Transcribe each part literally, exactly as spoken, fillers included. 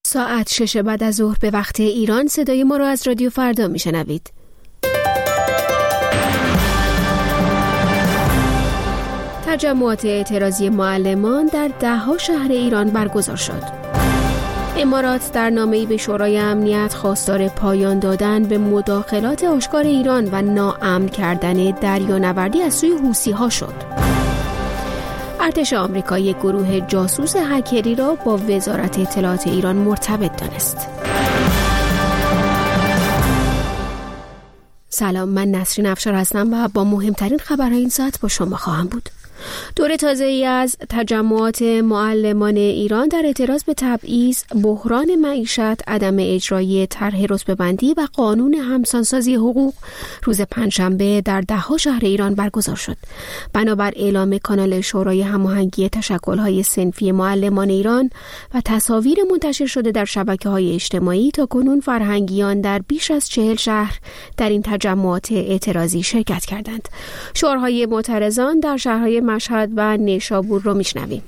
ساعت شش بعد از ظهر به وقت ایران صدای ما را از رادیو فردا میشنوید. تجمعات اعتراضی معلمان در ده‌ها شهر ایران برگزار شد. امارات در نامه‌ای به شورای امنیت خواستار پایان دادن به مداخلات آشکار ایران و ناامن کردن دریانوردی از سوی حوثی‌ها شد. ارتش آمریکا یک گروه جاسوس هکری را با وزارت اطلاعات ایران مرتبط دانست. سلام، من نسرین افشار هستم و با مهمترین خبرهای این ساعت با شما خواهم بود. دور تازه‌ای از تجمعات معلمان ایران در اعتراض به تبعیض، بحران معیشت، عدم اجرای طرح رتبه‌بندی و قانون همسانسازی حقوق روز پنجشنبه در ده‌ها شهر ایران برگزار شد. بنابر اعلام کانال شورای هماهنگی تشکل‌های صنفی معلمان ایران و تصاویر منتشر شده در شبکه‌های اجتماعی، تاکنون فرهنگیان در بیش از چهل شهر در این تجمعات اعتراضی شرکت کردند. شعارهای معترضان در شهرهای مشهد و نیشابور رو میشنویم.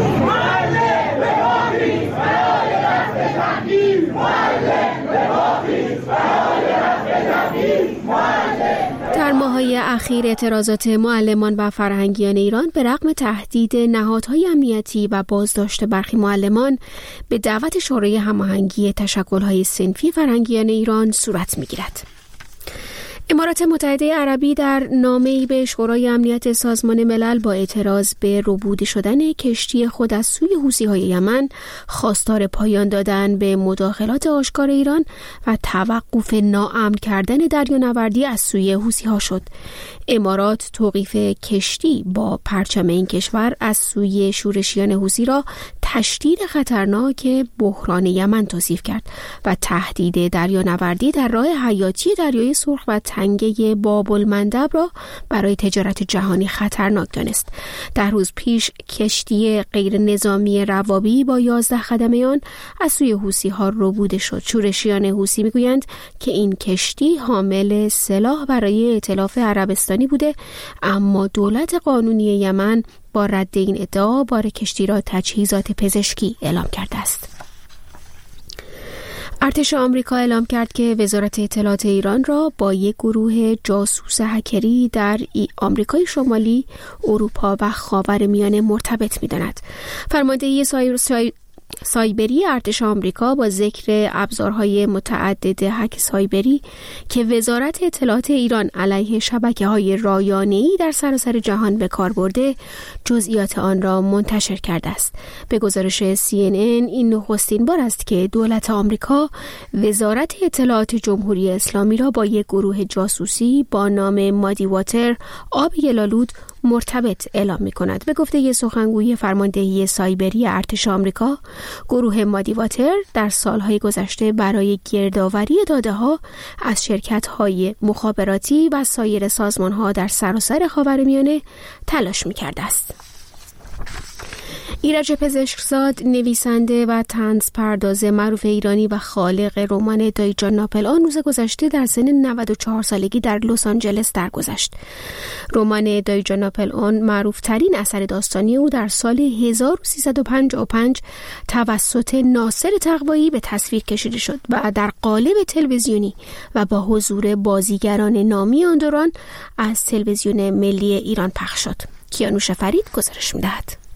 در ماه‌های اخیر اعتراضات معلمان و فرهنگیان ایران به رغم تهدید نهادهای امنیتی و بازداشت برخی معلمان به دعوت شورای هماهنگی تشکل‌های صنفی فرهنگیان ایران صورت می‌گیرد. امارات متحده عربی در نامه‌ای به شورای امنیت سازمان ملل با اعتراض به ربوده شدن کشتی خود از سوی حوثی‌های یمن خواستار پایان دادن به مداخلات آشکار ایران و توقف ناامن کردن دریانوردی از سوی حوثی‌ها شد. امارات توقیف کشتی با پرچم این کشور از سوی شورشیان حوثی را تشدید خطرناک بحران یمن توصیف کرد و تهدید دریانوردی در راه حیاتی دریای سرخ و تنگه باب المندب را برای تجارت جهانی خطرناک دانست. در روز پیش کشتی غیر نظامی روابی با یازده خدمه آن از سوی حوثی‌ها ربوده شد. شورشیان حوثی میگویند که این کشتی حامل سلاح برای ائتلاف عربستانی بوده، اما دولت قانونی یمن با رد این ادعا بار کشتی را تجهیزات پزشکی اعلام کرده است. ارتش آمریکا اعلام کرد که وزارت اطلاعات ایران را با یک گروه جاسوس هکری در آمریکای شمالی، اروپا و خاورمیانه مرتبط می‌داند. فرماندهی سایر سای... سایبری ارتش آمریکا با ذکر ابزارهای متعدد هک سایبری که وزارت اطلاعات ایران علیه شبکه‌های رایانه‌ای در سراسر جهان به کار برده، جزئیات آن را منتشر کرده است. به گزارش سی ان ان این نخستین بار است که دولت آمریکا وزارت اطلاعات جمهوری اسلامی را با یک گروه جاسوسی با نام مادی واتر، آب گل‌آلود، مرتبط اعلام می کند. به گفته ی سخنگوی فرماندهی سایبری ارتش آمریکا، گروه مادی واتر در سالهای گذشته برای گردآوری داده ها از شرکت های مخابراتی و سایر سازمان ها در سراسر خاورمیانه تلاش می کرده است. ایرج پزشکزاد، نویسنده و طنز پرداز معروف ایرانی و خالق رمان دایجان ناپل آن، روز گذشته در سن نود و چهار سالگی در لس آنجلس درگذشت. رمان دایجان ناپل آن، معروف ترین اثر داستانی او، در سال هزار و سیصد و پنجاه و پنج توسط ناصر تقوایی به تصویر کشیده شد و در قالب تلویزیونی و با حضور بازیگران نامی آن دوران از تلویزیون ملی ایران پخش شد. کیانوش فرید گزارش می‌دهد.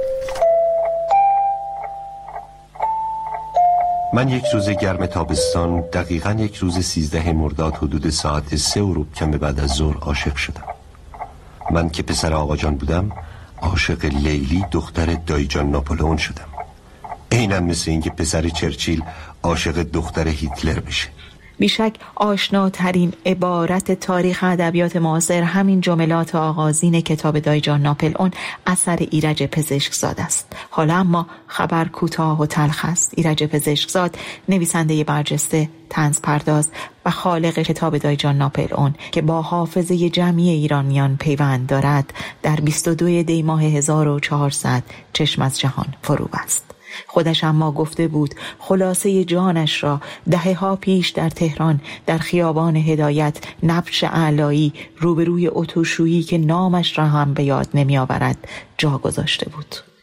من یک روز گرم تابستان، دقیقاً یک روز سیزده مرداد حدود ساعت سه و ربع کم بعد از ظهر عاشق شدم. من که پسر آقا جان بودم، عاشق لیلی دختر دایجان ناپلئون شدم. اینم مثل این که پسر چرچیل عاشق دختر هیتلر بشه. بیشک آشناترین عبارت تاریخ ادبیات معاصر همین جملات آغازین کتاب دایجان ناپلئون اثر ایرج پزشکزاد است. حالا اما خبر کوتاه و تلخ است. ایرج پزشکزاد، نویسنده برجسته، طنز پرداز و خالق کتاب دایجان ناپلئون که با حافظه جمعی ایرانیان پیوند دارد، در بیست و دو دی ماه هزار و چهارصد چشم از جهان فرو بست. خودش اما گفته بود خلاصه جانش را دهه ها پیش در تهران در خیابان هدایت نبش اعلایی روبروی اتوشویی که نامش را هم به یاد نمی آورد جا گذاشته بود.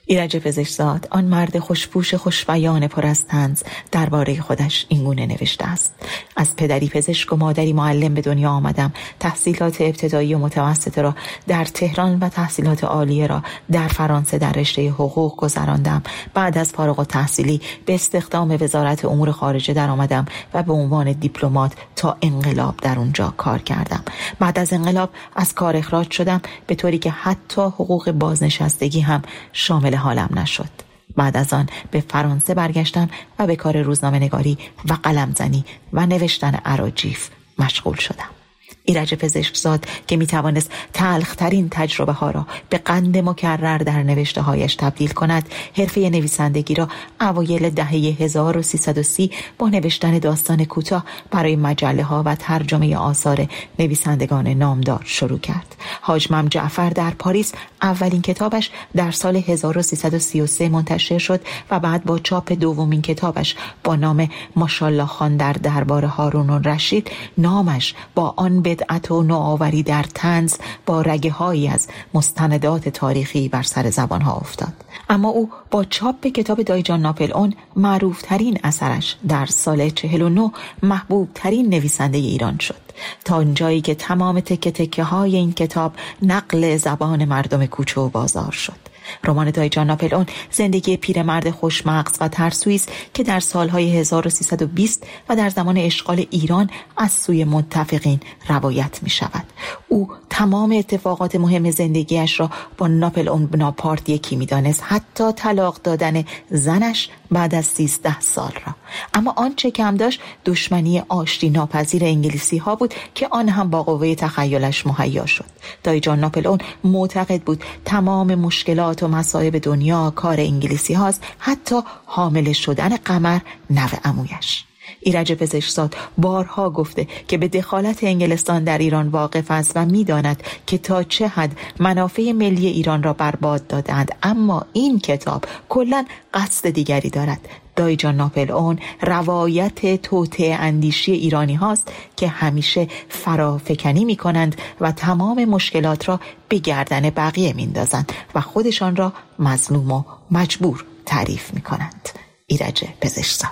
ایرج پزشکزاد، آن مرد خوشپوش خوشبیان پر از طنز، درباره خودش اینگونه نوشته است: از پدری پزشک و مادری معلم به دنیا آمدم. تحصیلات ابتدایی و متوسطه را در تهران و تحصیلات عالیه را در فرانسه در رشته حقوق گذراندم. بعد از فارغ التحصیلی به استخدام وزارت امور خارجه در آمدم و به عنوان دیپلمات تا انقلاب در اونجا کار کردم. بعد از انقلاب از کار اخراج شدم، به طوری که حتی حقوق بازنشستگی هم شامل حالم نشد. بعد از آن به فرانسه برگشتم و به کار روزنامه‌نگاری و قلمزنی و نوشتن اراجیف مشغول شدم. ایرج پزشکزاد که می توانست تلخ‌ترین تجربه ها را به قند مکرر در نوشته هایش تبدیل کند، حرفه نویسندگی را اوایل دهه هزار و سیصد و سی با نوشتن داستان کوتاه برای مجله ها و ترجمه آثار نویسندگان نامدار شروع کرد. حاج مم جعفر در پاریس اولین کتابش در سال هزار و سیصد و سی و سه منتشر شد و بعد با چاپ دومین کتابش با نام ماشاءالله خان در دربار هارون الرشید، نامش با آن بدعت و نوآوری در طنز با رگه هایی از مستندات تاریخی بر سر زبان ها افتاد. اما او با چاپ کتاب دایی جان ناپل اون، معروف ترین اثرش، در سال چهل و نه محبوب ترین نویسنده ایران شد، تا اونجایی که تمام تکه تکه های این کتاب نقل زبان مردم کوچه و بازار شد. رمان دایی جان ناپل اون زندگی پیرمرد خوشمغز و ترسویی است که در سالهای هزار و سیصد و بیست و در زمان اشغال ایران از سوی متفقین روایت می شود. او تمام اتفاقات مهم زندگیش را با ناپل اون بناپارت یکی می دانست، حتی طلاق دادن زنش بعد از سیزده سال را. اما آنچه کم داشت دشمنی آشتی ناپذیر انگلیسی ها بود که آن هم با قوه تخیلش مهیا شد. دایی جان ناپل اون معتقد بود تمام مشکلات و مصائب دنیا کار انگلیسی هاست، حتی حامل شدن قمر نوه عمویش. ایرج پزشکزاد بارها گفته که به دخالت انگلستان در ایران واقف است و می‌داند که تا چه حد منافع ملی ایران را برباد دادند، اما این کتاب کلاً قصد دیگری دارد. دایی جان ناپل اون روایت توطئه اندیشی ایرانی هاست که همیشه فرافکنی می کنند و تمام مشکلات را به گردن بقیه میندازند و خودشان را مظلوم و مجبور تعریف می کنند. ایرج پزشکزاد: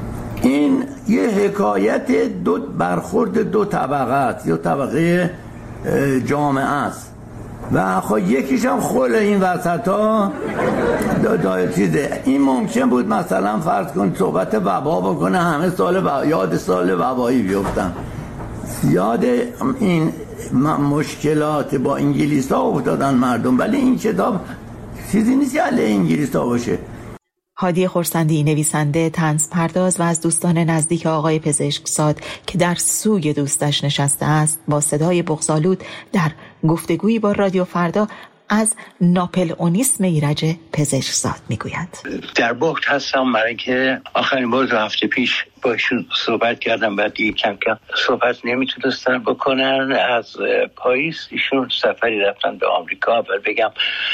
این یه حکایت دو برخورد دو طبقه است، یا طبقه جامعه است و خب یکیش هم خل این وسط ها دا دا چیزه. این ممکن بود مثلا فرض کن صحبت وبا بکنه، همه سال و... یاد سال وبایی بیفتن، یاد این مشکلات با انگلیس ها افتادن مردم، ولی این کتاب چیزی نیست علیه انگلیس ها باشه. هادی خرسندی، نویسنده، طنز پرداز و از دوستان نزدیک آقای پزشکزاد که در سوی دوستش نشسته است، با صدای بغض‌آلود در گفتگویی با رادیو فردا از ناپل اونیسم ایرج پزشکزاد میگوید: در بحت هستم برای اینکه آخرین بار دو هفته پیش باشون صحبت کردم، بعد دیگه کم کم صحبت نمیتونستن بکنن. از پاریس ایشون سفری رفتن به آمریکا، اول بگم،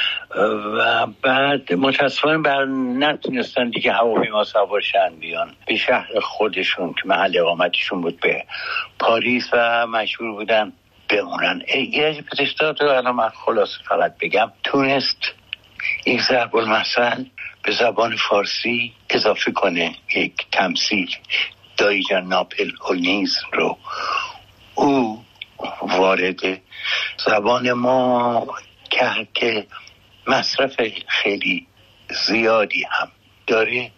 و بعد متاسفانه بر نتونستن دیگه هواپیما سوار شن بیان به شهر خودشون که محل اقامتشون بود به پاریس و مجبور بودن بمونن. ایرج پزشکزاد رو الان من خلاصه فقط بگم تونست یک ضرب المثل به زبان فارسی اضافه کنه، یک تمثیل دایی جان ناپل اونیسم رو او وارد زبان ما کرد که مصرف خیلی زیادی هم داره.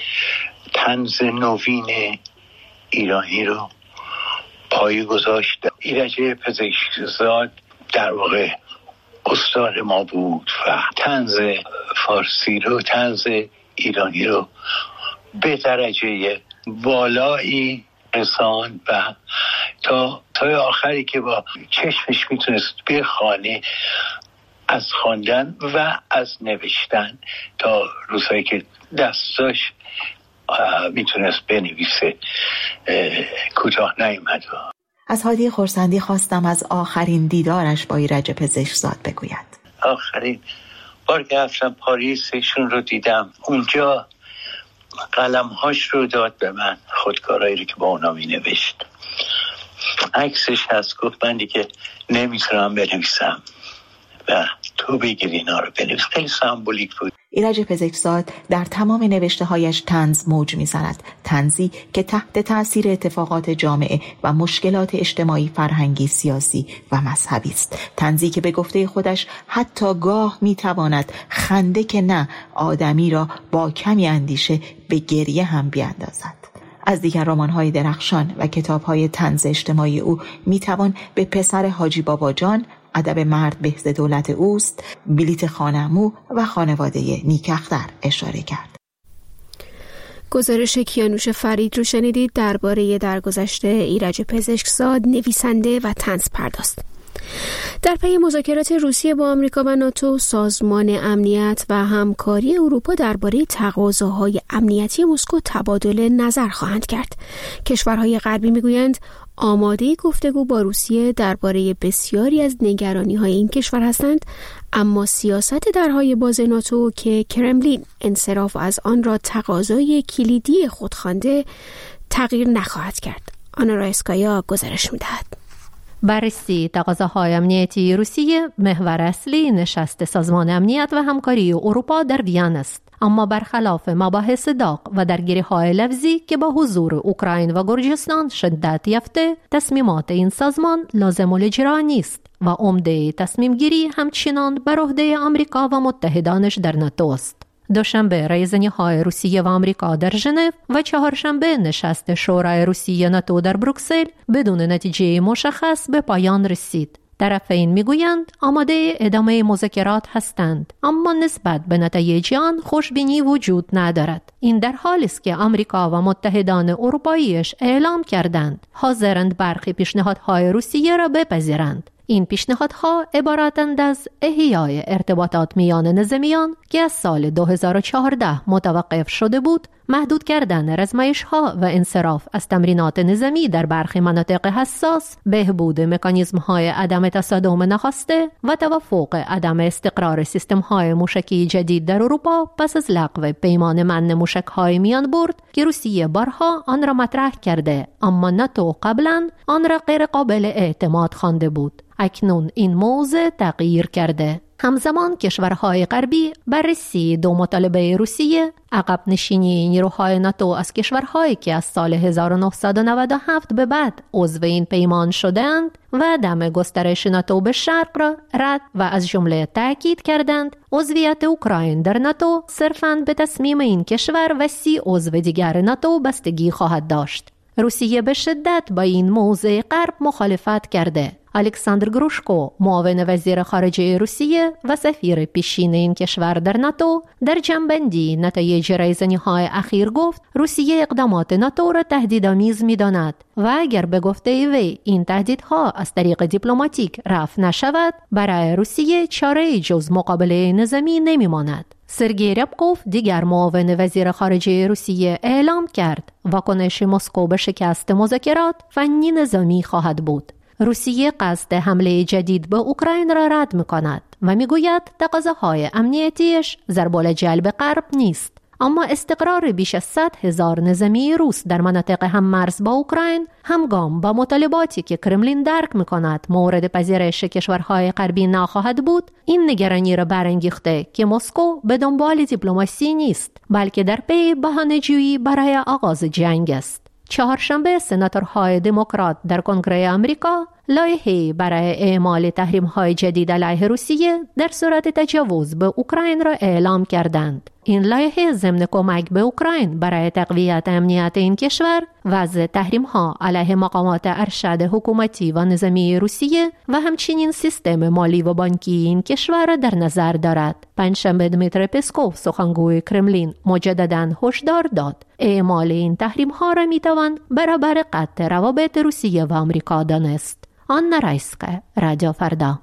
طنز نوین ایرانی رو پای گذاشت. ایرج پزشکزاد در واقع استاد ما بود و طنز فارسی رو، طنز ایرانی رو به درجه بالایی رساند و تا تا آخری که با چشمش میتونست بخونه، از خواندن و از نوشتن تا روزهایی که دستاش میتونست بنویسه کوتاه نیامد. از هادی خرسندی خواستم از آخرین دیدارش با ایرج پزشکزاد بگوید. آخرین بار که رفتم پاریس ایشون رو دیدم، اونجا قلمهاش رو داد به من، خودکارایی رو که با اونا می نوشت. عکسش هست، گفت من دیگه نمیتونم بنویسم و تو بگیر اینا رو بنویس. خیلی سمبولیک بود. ایرج پزشکزاد در تمام نوشته‌هایش طنز موج می‌زند، طنزی که تحت تأثیر اتفاقات جامعه و مشکلات اجتماعی، فرهنگی، سیاسی و مذهبی است. طنزی که به گفته خودش حتی گاه می‌تواند خنده که نه آدمی را با کمی اندیشه به گریه هم بیاندازد. از دیگر رمان‌های درخشان و کتاب‌های طنز اجتماعی او می‌توان به پسر حاجی بابا جان، ادب مرد بهز دولت اوست، بلیت خانه‌مو و خانواده نیکاختر اشاره کرد. گزارش کیانوش فرید رو شنیدید درباره درگذشته ایرج پزشکزاد، نویسنده و طنز پرداز. در پی مذاکرات روسیه با آمریکا و ناتو، سازمان امنیت و همکاری اروپا درباره تقاضاهای امنیتی مسکو تبادل نظر خواهند کرد. کشورهای غربی میگویند آماده گفتگو با روسیه درباره بسیاری از نگرانی‌های این کشور هستند، اما سیاست درهای باز ناتو که کرملین انصراف از آن را تقاضای کلیدی خود خوانده تغییر نخواهد کرد. آنا رایسکایا گزارش می‌دهد. بررسی تقاضاهای امنیتی روسیه محور اصلی نشست سازمان امنیت و همکاری اروپا در وین است، اما برخلاف مباحث داغ و درگیری‌های لفظی که با حضور اوکراین و گرجستان شدت یافته، تصمیمات این سازمان لازم الاجرا نیست و عمده تصمیم گیری همچنان بر عهده آمریکا و متحدانش در ناتو است. دوشنبه رایزنی‌های روسیه و آمریکا در ژنو و چهارشنبه نشست شورای روسیه ناتو در بروکسل بدون نتیجه مشخص به پایان رسید. طرفین میگویند آماده ادامه مذاکرات هستند، اما نسبت به نتایج آن خوشبینی وجود ندارد. این در حالی است که آمریکا و متحدان اروپاییش اعلام کردند حاضرند برخی پیشنهادهای روسیه را بپذیرند. این پیشنهادها عبارتند از احیای ارتباطات میان نظامیان که از سال دو هزار و چهارده متوقف شده بود، محدود کردن رزمایش‌ها و انصراف از تمرینات نظامی در برخی مناطق حساس، بهبود مکانیزم‌های عدم تصادم نخواسته و توافق عدم استقرار سیستم‌های موشکی جدید در اروپا پس از لغو پیمان منع موشک‌های میان برد که روسیه بارها آن را مطرح کرده، اما ناتو قبلا آن را غیر قابل اعتماد خوانده بود. اکنون این موضوع تغییر کرده. همزمان کشورهای غربی بررسی دو مطالبه روسیه، عقب نشینی نیروهای ناتو از کشورهایی که از سال هزار و نهصد و نود و هفت به بعد عضو این پیمان شدند و عدم گسترش ناتو به شرق را رد و از جمله تاکید کردند عضویت اوکراین در ناتو صرفاً به تصمیم این کشور و سی عضو دیگر ناتو بستگی خواهد داشت. روسیه به شدت با این موضع غرب مخالفت کرده. الکساندر گروشکو، معاون وزیر خارجه روسیه و سفیر پیشین این کشور در ناتو، در جنبندی نتایج رایزنی‌های اخیر گفت روسیه اقدامات ناتو را تهدیدآمیز می‌داند و اگر به گفته وی این تهدیدها از طریق دیپلماتیک رفع نشود، برای روسیه چاره‌ای جز مقابله نظامی نمی‌ماند. سرگئی ربکوف، دیگر معاون وزیر خارجه روسیه، اعلام کرد واکنش مسکو به شکست مذاکرات فنی نظامی خواهد بود. روسیه قصد حمله جدید به اوکراین را رد می‌کند و می‌گوید تقاضاهای امنیتیش ضرب‌الجلب غرب نیست، اما استقرار بیش از صد هزار نظامی روس در مناطق هم‌مرز با اوکراین همگام با مطالباتی که کرملین درک می‌کند مورد پذیرش کشورهای غربی نخواهد بود، این نگرانی را برانگیخته که مسکو به دنبال دیپلماسی نیست، بلکه در پی بهانه‌جویی برای آغاز جنگ است. چهارشنبه سناتورهای دموکرات در کنگره آمریکا لایحه‌ای برای اعمال تحریم‌های جدید علیه روسیه در صورت تجاوز به اوکراین را اعلام کردند. این لایحه ضمن کمک به اوکراین برای تقویت امنیت این کشور، وضع تحریم‌ها علیه مقامات ارشد حکومتی و نظامی روسیه و همچنین سیستم مالی و بانکی این کشور را در نظر دارد. پنجشنبه دمیتری پسکوف، سخنگوی کرملین، مجدداً هشدار داد اعمال این تحریم‌ها را می‌توان برابر قطع روابط روسیه و آمریکا دانست. آنا رایسکایا، رادیو فردا.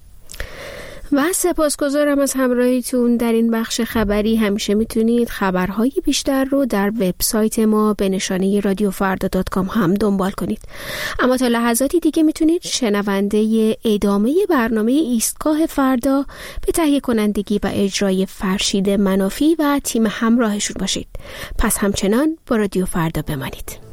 و سپاسگزارم از همراهیتون در این بخش خبری. همیشه میتونید خبرهای بیشتر رو در وبسایت ما به نشانه رادیو فردا دات کام هم دنبال کنید. اما تا لحظاتی دیگه میتونید شنونده ادامه برنامه ایستگاه فردا به تهیه کنندگی و اجرای فرشید منافی و تیم همراهشون باشید. پس همچنان با رادیو فردا بمانید.